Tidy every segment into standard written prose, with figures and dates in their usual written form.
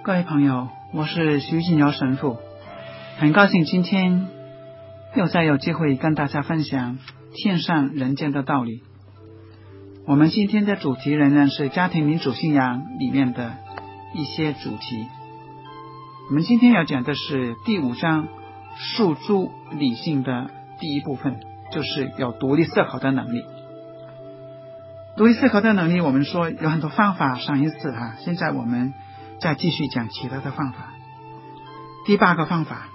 各位朋友，我是徐锦尧神父，很高兴今天又再有机会跟大家分享天上人间的道理。我们今天的主题仍然是家庭民主信仰里面的一些主题。我们今天要讲的是第5章诉诸理性的第一部分，就是有独立思考的能力。独立思考的能力，我们说有很多方法，上一次现在我们再继续讲其他的方法。第8个方法，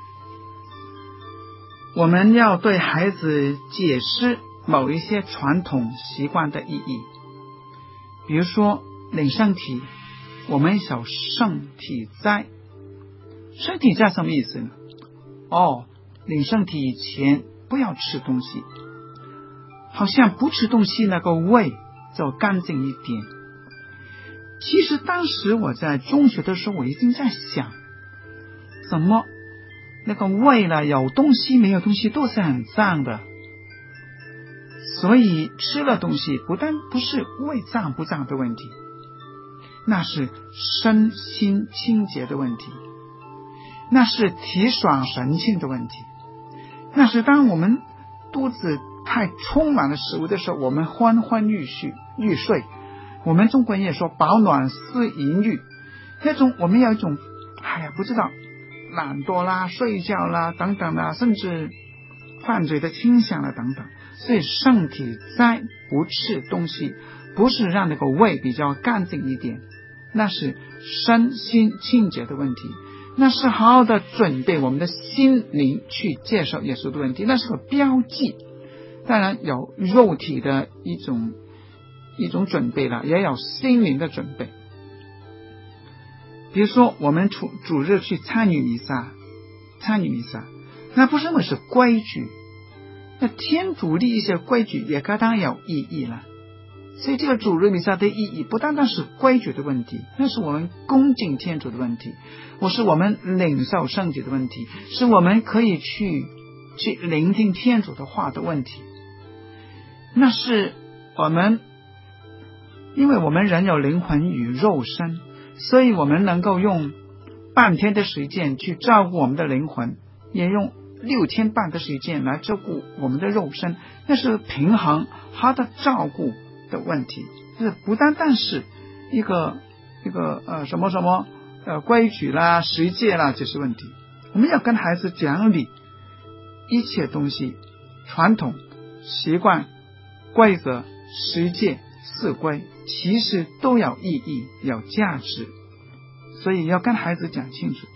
我们要对孩子解释某一些传统习惯的意义。比如说领圣体，我们有圣体斋。圣体斋什么意思呢？领圣体以前不要吃东西，好像不吃东西那个胃就干净一点。其实当时我在中学的时候，我已经在想，怎么那个胃呢，有东西没有东西都是很脏的，所以吃了东西不但不是胃脏不脏的问题，那是身心清洁的问题，那是体爽神清的问题，那是当我们肚子太充满了食物的时候，我们昏昏欲睡。我们中国人也说饱暖思淫欲，那种我们有一种不知道懒惰啦、睡觉啦等等啦，甚至犯罪的倾向啦等等。所以圣体斋不吃东西，不是让那个胃比较干净一点，那是身心清洁的问题，那是好好的准备我们的心灵去接受耶稣的问题，那是个标记。当然有肉体的一种准备了，也有心灵的准备。比如说我们主日去参与弥撒，那不是那么是规矩，那天主立一些规矩也当然有意义了。所以这个主日弥撒的意义不单单是规矩的问题，那是我们恭敬天主的问题，是我们领受圣体的问题，是我们可以去聆听天主的话的问题。那是我们，因为我们人有灵魂与肉身，所以我们能够用半天的时间去照顾我们的灵魂，也用6天半的时间来照顾我们的肉身，那是平衡好的照顾的问题。这不单单是一个什么规矩啦、实践啦这些问题。我们要跟孩子讲理，一切东西传统习惯规则实践四规其实都有意义有价值，所以要跟孩子讲清楚。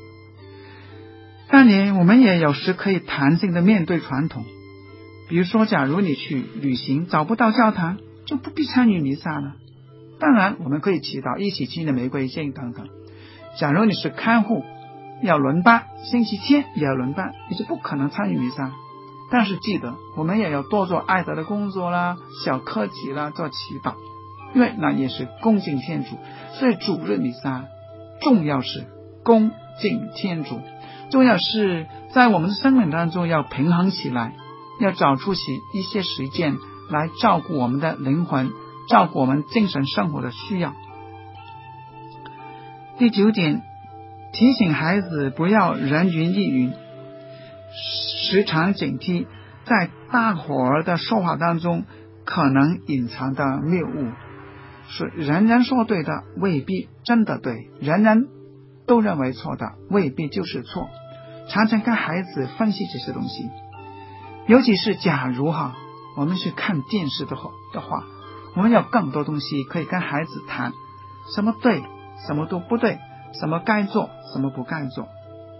当然我们也有时可以弹性的面对传统，比如说假如你去旅行找不到教堂，就不必参与弥撒了。当然我们可以祈祷，一起去的玫瑰经等等。假如你是看护要轮班，星期天也要轮班，你就不可能参与弥撒。但是记得我们也要多做爱德的工作啦，小课题啦，做祈祷，因为那也是恭敬天主。所以主日弥撒重要是恭敬天主，重要是在我们的生命当中要平衡起来，要找出一些时间来照顾我们的灵魂，照顾我们精神生活的需要。第9点，提醒孩子不要人云亦云，时常警惕在大伙儿的说话当中可能隐藏的谬误。是人人说对的未必真的对，人人都认为错的未必就是错。常常跟孩子分析这些东西，尤其是假如我们去看电视的话，我们有更多东西可以跟孩子谈，什么对什么都不对，什么该做什么不该做。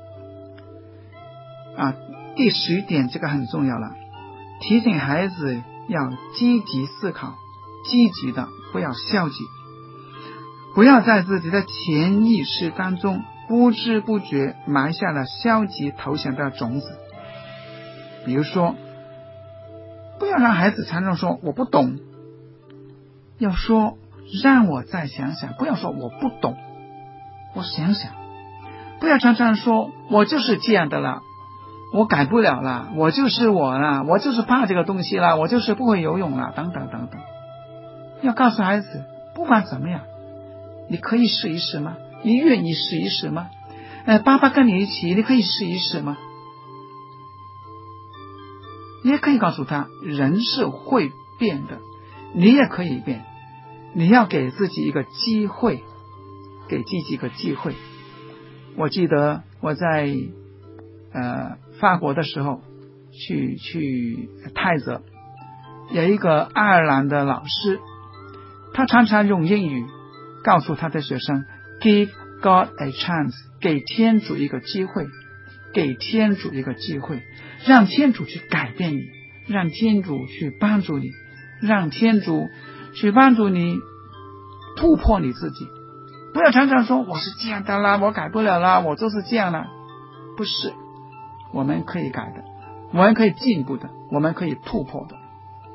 第10点这个很重要了，提醒孩子要积极思考，积极的不要消极，不要在自己的潜意识当中不知不觉埋下了消极投降的种子。比如说不要让孩子常常说我不懂，要说让我再想想，不要说我不懂，我想想。不要常常说我就是这样的了，我改不了了，我就是我了，我就是怕这个东西了，我就是不会游泳了，等等等等。要告诉孩子不管怎么样，你可以试一试吗？ 你愿意试一试吗？爸爸跟你一起，你可以试一试吗？你也可以告诉他，人是会变的，你也可以变，你要给自己一个机会，给自己一个机会。我记得我在法国的时候去泰泽，有一个爱尔兰的老师，他常常用英语告诉他的学生 Give God a chance， 给天主一个机会，给天主一个机会，让天主去改变你，让天主去帮助你，让天主去帮助你突破你自己。不要常常说我是这样的啦，我改不了啦，我就是这样啦。不是，我们可以改的，我们可以进步的，我们可以突破的。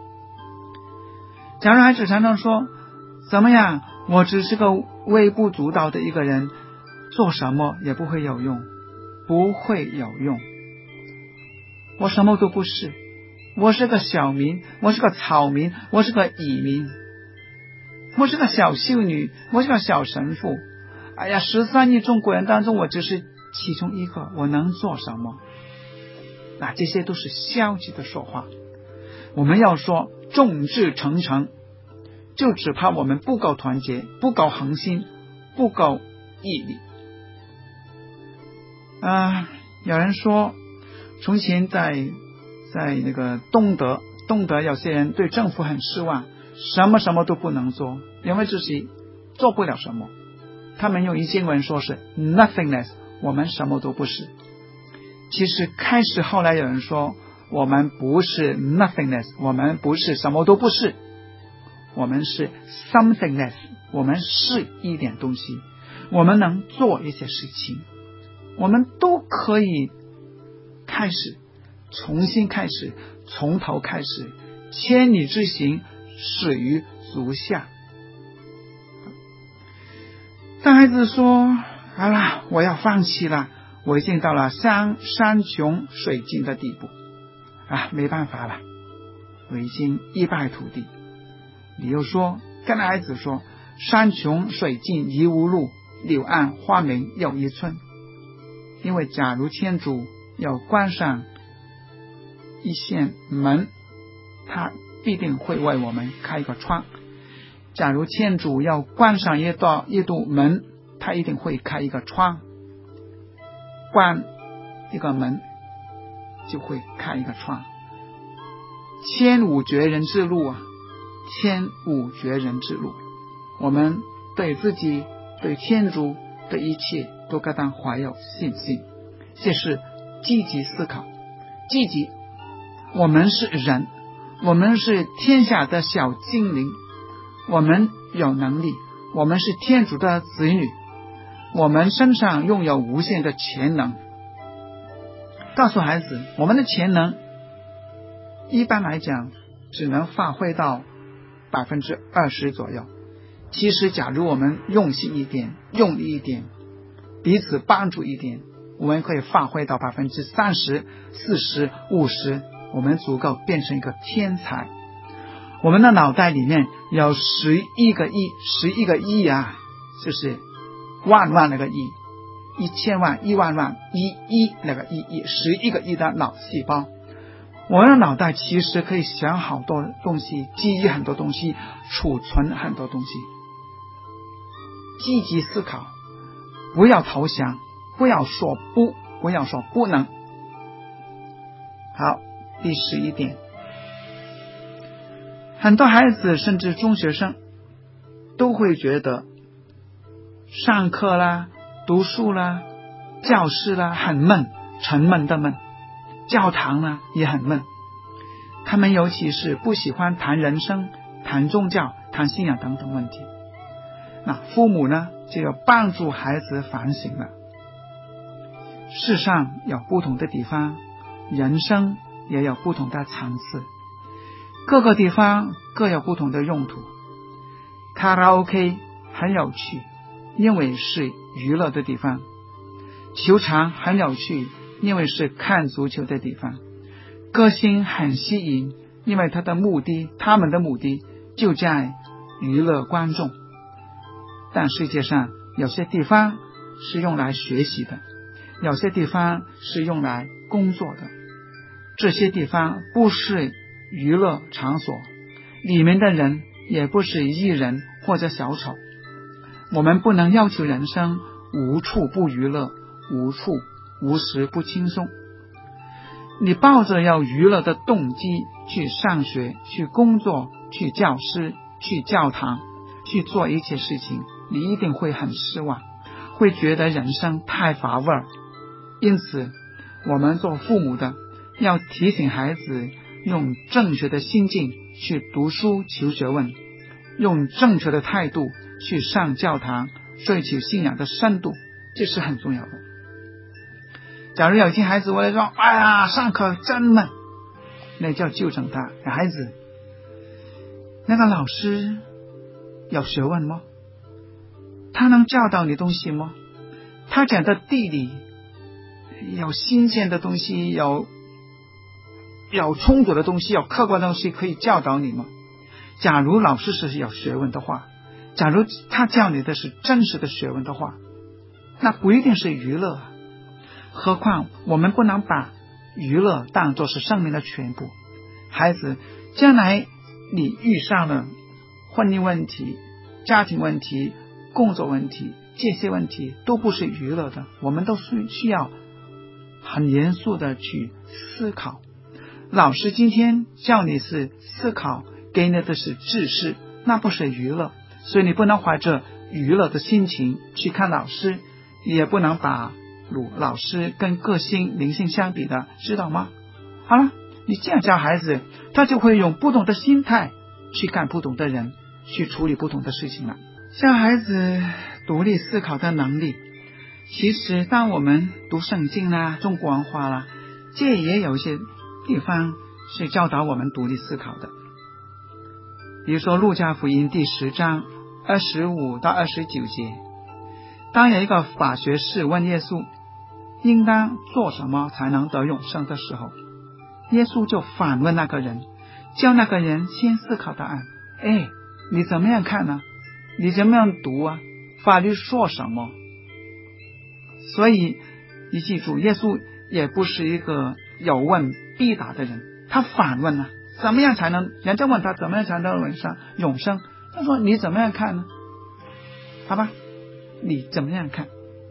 假如孩子常常说怎么样，我只是个微不足道的一个人，做什么也不会有用，不会有用，我什么都不是，我是个小民，我是个草民，我是个蚁民，我是个小修女，我是个小神父。哎呀，13亿中国人当中，我只是其中一个，我能做什么？这些都是消极的说话。我们要说众志成城，就只怕我们不够团结，不够恒心，不够毅力。有人说从前在那个东德有些人对政府很失望，什么都不能做，因为自己做不了什么。他们用英文说是 nothingness， 我们什么都不是。其实后来有人说我们不是 nothingness， 我们不是什么都不是，我们是 somethingness， 我们是一点东西，我们能做一些事情，我们都可以开始，重新开始，从头开始，千里之行始于足下。当孩子说好了，我要放弃了，我已经到了山穷水尽的地步没办法了，我已经一败涂地。你又说跟孩子说，山穷水尽疑无路，柳暗花明又一村。因为假如天主要关上一扇门，他必定会为我们开一个窗。假如天主要关上一道门，他一定会开一个窗。关一个门就会开一个窗。千古绝人之路千古绝人之路。我们对自己，对天主，对一切都该当怀有信心。这是积极思考，积极。我们是人，我们是天下的小精灵，我们有能力，我们是天主的子女，我们身上拥有无限的潜能。告诉孩子，我们的潜能一般来讲只能发挥到 20% 左右。其实假如我们用心一点，用力一点，彼此帮助一点，我们可以发挥到 30%、40%、50%，我们足够变成一个天才。我们的脑袋里面有11个亿就是万那个亿，1000万、1万万、1亿那个亿，11个亿的脑细胞。我们的脑袋其实可以想好多东西，记忆很多东西，储存很多东西。积极思考，不要投降，不要说不，不要说不能。好，第11点，很多孩子甚至中学生都会觉得上课啦、读书啦、教室啦很闷，沉闷的闷，教堂呢也很闷。他们尤其是不喜欢谈人生、谈宗教、谈信仰等等问题。那父母呢就要帮助孩子反省了。世上有不同的地方，人生也有不同的层次，各个地方各有不同的用途。卡拉 OK 很有趣，因为是娱乐的地方；球场很有趣，因为是看足球的地方；歌星很吸引，因为他们的目的就在娱乐观众。但世界上有些地方是用来学习的，有些地方是用来工作的。这些地方不是娱乐场所，里面的人也不是艺人或者小丑。我们不能要求人生无处不娱乐，无时不轻松。你抱着要娱乐的动机去上学，去工作，去教师，去教堂，去做一切事情，你一定会很失望，会觉得人生太乏味儿。因此我们做父母的要提醒孩子用正确的心境去读书求学问，用正确的态度去上教堂，追求信仰的深度，这是很重要的。假如有一天孩子我来说，哎呀，上课真闷，那就要纠正他，孩子，那个老师有学问吗？他能教导你东西吗？他讲的地理有新鲜的东西，有冲突的东西，有客观的东西可以教导你吗？假如老师是有学问的话，假如他教你的是真实的学问的话，那不一定是娱乐啊。何况我们不能把娱乐当作是生命的全部。孩子，将来你遇上了婚姻问题、家庭问题、工作问题，这些问题都不是娱乐的，我们都需要很严肃的去思考。老师今天叫你是思考，给你的是知识，那不是娱乐，所以你不能怀着娱乐的心情去看老师，也不能把老师跟个性灵性相比的，知道吗？好了，你这样教孩子，他就会用不同的心态去看不同的人，去处理不同的事情了。像孩子独立思考的能力，其实当我们读圣经啦、中国文化啦，这也有一些地方是教导我们独立思考的。比如说路加福音第10章25到29节，当有一个法学士问耶稣应当做什么才能得永生的时候，耶稣就反问那个人，叫那个人先思考答案。你怎么样看呢？你怎么样读啊？法律说什么？所以你记住，耶稣也不是一个有问必答的人，他反问啊，怎么样才能，人家问他怎么样才能永生，他说你怎么样看呢？好吧，你怎么样看？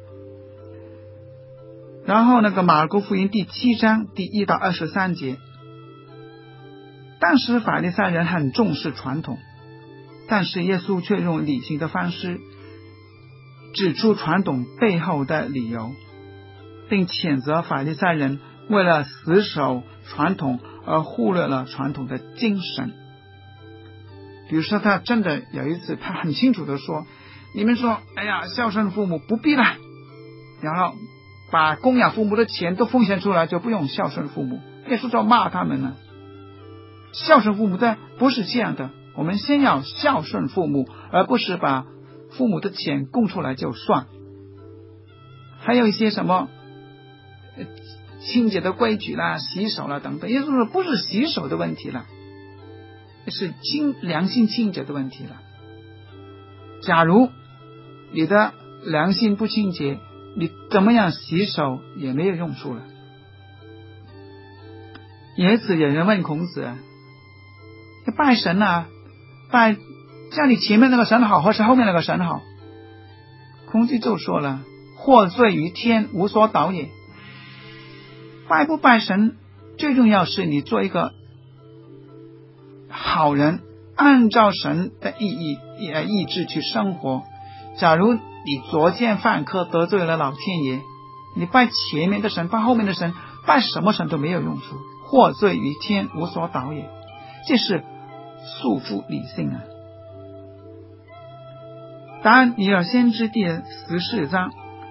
然后那个马尔谷福音第7章第1到23节，当时法利赛人很重视传统，但是耶稣却用理性的方式指出传统背后的理由，并谴责法利赛人为了死守传统而忽略了传统的精神。比如说他真的有一次他很清楚的说，你们说哎呀孝顺父母不必了，然后把供养父母的钱都奉献出来，就不用孝顺父母。耶稣就骂他们了，孝顺父母的不是这样的，我们先要孝顺父母，而不是把父母的钱供出来就算。还有一些什么清洁的规矩啦、洗手啦等等，耶稣说不是洗手的问题了，是良心清洁的问题了。假如你的良心不清洁，你怎么样洗手也没有用处了。有一次有人问孔子，拜神啊，拜家里前面那个神好还是后面那个神好？孔子就说了，祸罪于天，无所导也。拜不拜神最重要是你做一个好人，按照神的意志去生活。假如你作奸犯科，得罪了老天爷，你拜前面的神，拜后面的神，拜什么神都没有用处，祸罪于天，无所导也。这是束缚理性啊。但尼尔先知第14章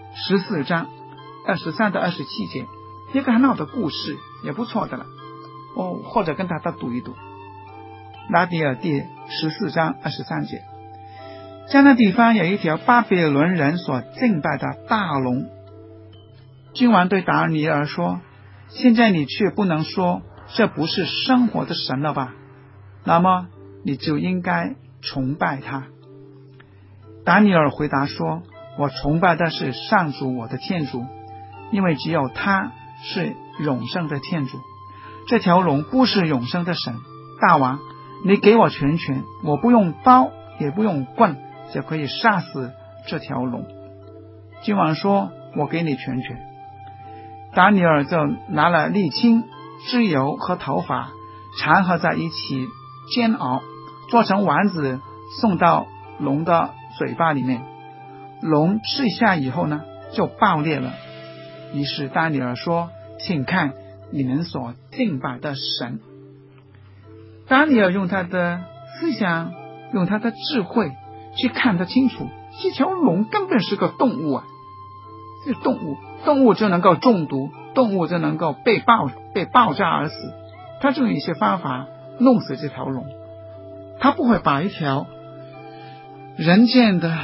23到27节，一个很好的故事，也不错的了。或者跟大家读一读。拉底尔第14章23节，在那地方有一条巴比伦人所敬拜的大龙。君王对达尼尔说，现在你却不能说这不是生活的神了吧？那么你就应该崇拜他。达尼尔回答说， 我崇拜的是上主我的天主，因为只有他是永生的天主。这条龙不是永生的神。大王，你给我全权，我不用刀也不用棍就可以杀死这条龙。君王说，我给你全权。达尼尔就拿了沥青、脂油和头发掺合在一起煎熬，做成丸子送到龙的嘴巴里面。龙吃下以后呢，就爆裂了。于是达尼尔说，请看你们所敬拜的神。达尼尔用他的思想，用他的智慧去看得清楚，这条龙根本是个动物啊，是动物就能够中毒，动物就能够被爆炸而死。他就用一些方法弄死这条龙，他不会把一条人间的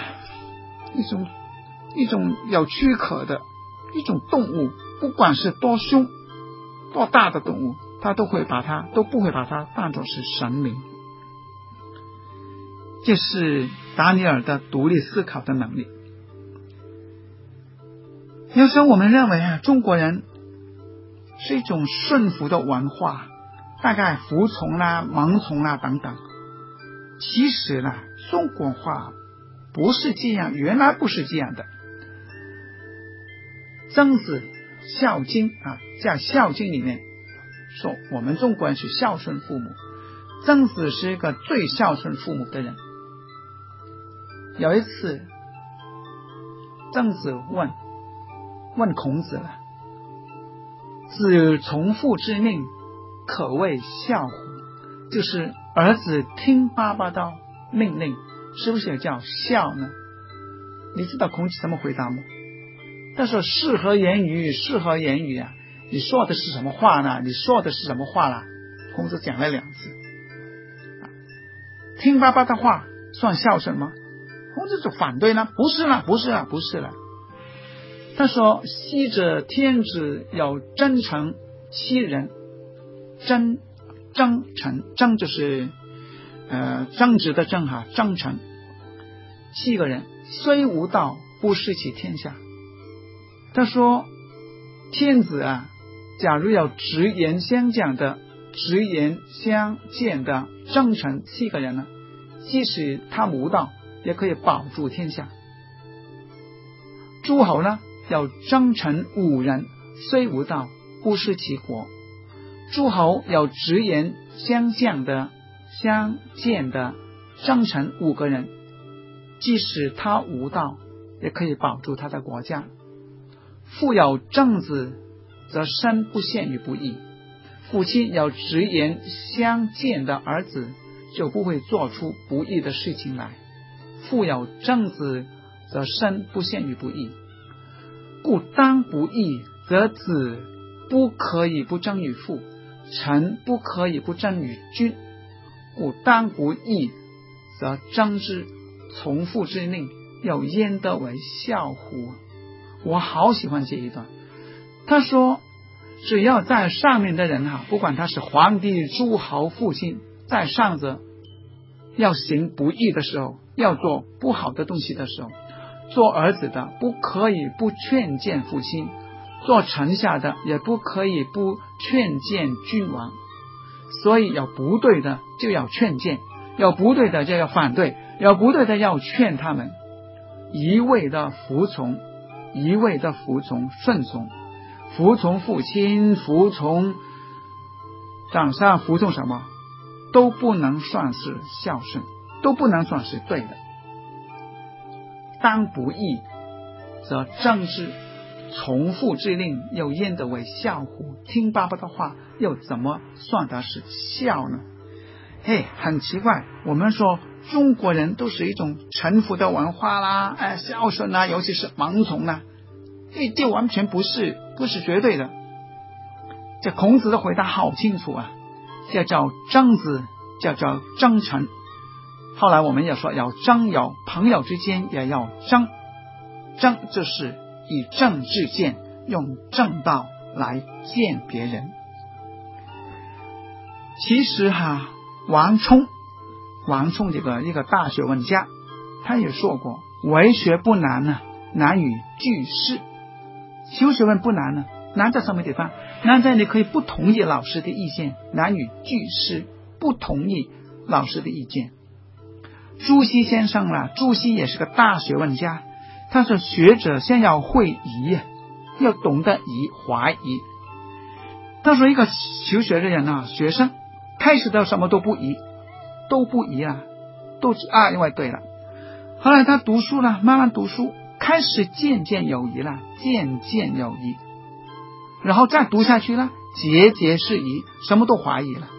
一种有躯壳的一种动物，不管是多凶多大的动物，他都不会把它当作是神明。这是达尼尔的独立思考的能力。有时候我们认为中国人是一种顺服的文化，大概服从啦、盲从啦等等。其实呢，中国话不是这样，原来不是这样的。曾子孝经在孝经里面说，我们中国人是孝顺父母。曾子是一个最孝顺父母的人。有一次，曾子问孔子了：“子从父之命，可谓孝乎？”就是儿子听爸爸的命令，是不是也叫孝呢？你知道孔子怎么回答吗？他说：“适合言语，适合言语啊！你说的是什么话呢？你说的是什么话啦？”孔子讲了2次。听爸爸的话算孝顺吗？孔子就反对呢，不是了。他说：“昔者天子有真诚7人，争诚就是争执的争争诚7个人，虽无道，不失其天下。”他说天子假如有直言相见的真诚7个人呢，即使他无道，也可以保住天下。诸侯呢，有真诚5人，虽无道，不失其国。诸侯有直言相见的真诚5个人，即使他无道，也可以保住他的国家。父有正子，则身不陷于不义。父亲有直言相见的儿子，就不会做出不义的事情来。父有正子，则身不陷于不义。故当不义，则子不可以不争于父，臣不可以不争于君。故当不义，则争之。从父之命，又焉得为孝乎？我好喜欢这一段。他说只要在上面的人不管他是皇帝、诸侯、父亲，在上者要行不义的时候，要做不好的东西的时候，做儿子的不可以不劝谏父亲，做臣下的也不可以不劝谏君王。所以有不对的就要劝谏，有不对的就要反对，有不对的要劝他们，一味的服从，顺从，服从父亲，服从长上，服从什么都不能算是孝顺，都不能算是对的。当不义，则争之。从父之令，又焉得为孝乎？听爸爸的话，又怎么算得是孝呢？很奇怪，我们说中国人都是一种臣服的文化啦，孝顺啦，尤其是盲从啦，这完全不是绝对的。这孔子的回答好清楚这叫争子，叫争臣。后来我们也说要争友，朋友之间也要争就是以正治见，用正道来见别人。其实王充这个一个大学问家，他也说过，为学不难难以拒事。修学问不难呢，难在什么地方？难在你可以不同意老师的意见，难以拒事，不同意老师的意见。朱熹先生朱熹也是个大学问家，他说学者先要会疑，要懂得怀疑。他说一个求学的人学生开始到什么都不疑因为对了。后来他读书了，慢慢读书，开始渐渐有疑，然后再读下去了，节节是疑，什么都怀疑了，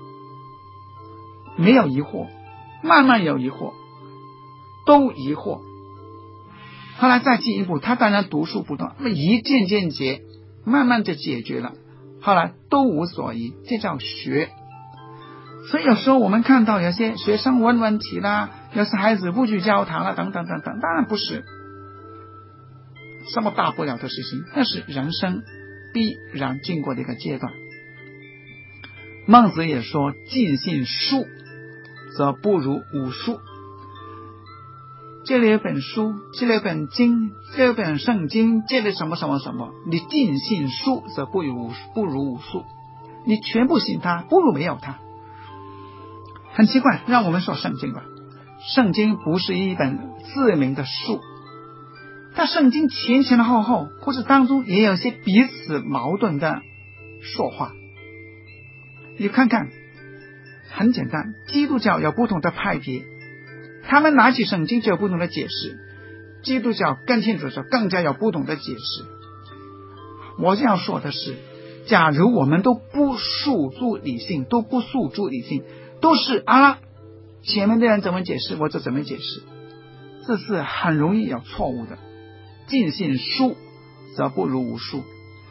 没有疑惑，慢慢有疑惑，都疑惑。后来再进一步，他当然读书不断，疑渐渐解，慢慢就解决了，后来都无所疑，这叫学。所以有时候我们看到有些学生问问题啦，有些孩子不去教堂啦，等等等等，当然不是什么大不了的事情，那是人生必然经过的一个阶段。孟子也说，尽信书则不如无书。这里有本书，这里有本经，这里有本圣经，这里什么什么什么，你尽信书则不如无书，你全部信它，不如没有它。很奇怪，让我们说圣经吧，圣经不是一本自明的书，但圣经前前后后或者当中也有些彼此矛盾的说话。你看看，很简单，基督教有不同的派别，他们拿起圣经就有不同的解释，基督教跟天主教更加有不同的解释。我这样说的是，假如我们都不诉诸理性，都是前面的人怎么解释我就怎么解释，这是很容易有错误的。尽信书则不如无书。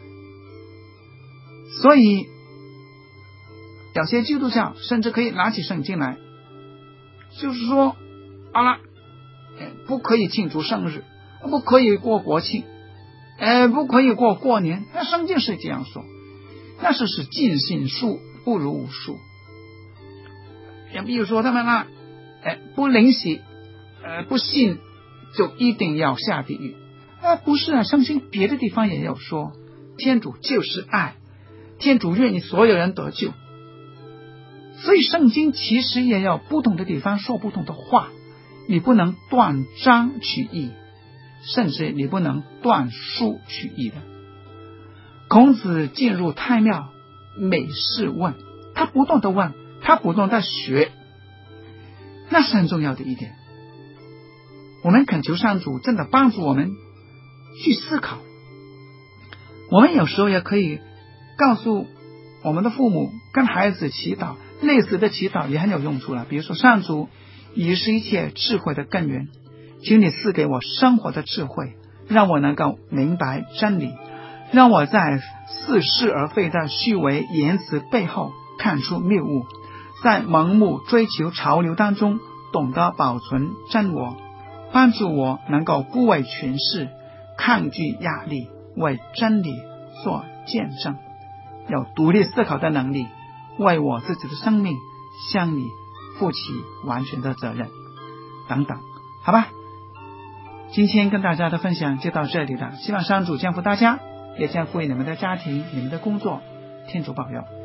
所以有些基督教甚至可以拿起圣经来，就是说不可以庆祝生日，不可以过国庆，不可以过年，那圣经是这样说，那是尽信书不如无书。也比如说他们不灵洗，不信就一定要下地狱，不是圣经别的地方也有说，天主就是爱，天主愿意所有人得救。所以圣经其实也有不同的地方说不同的话，你不能断章取义，甚至你不能断书取义的。孔子进入太庙，每事问，他不断的问，他不断的学，那是很重要的一点。我们恳求上主真的帮助我们去思考。我们有时候也可以告诉我们的父母跟孩子祈祷，类似的祈祷也很有用处了。比如说，上主，你是一切智慧的根源，请你赐给我生活的智慧，让我能够明白真理，让我在似是而非的虚伪言辞背后看出谬误，在盲目追求潮流当中懂得保存真我，帮助我能够不畏权势，抗拒压力，为真理做见证，有独立思考的能力，为我自己的生命向你负起完全的责任等等。好吧，今天跟大家的分享就到这里了，希望上主降福大家，也降福你们的家庭，你们的工作，天主保佑。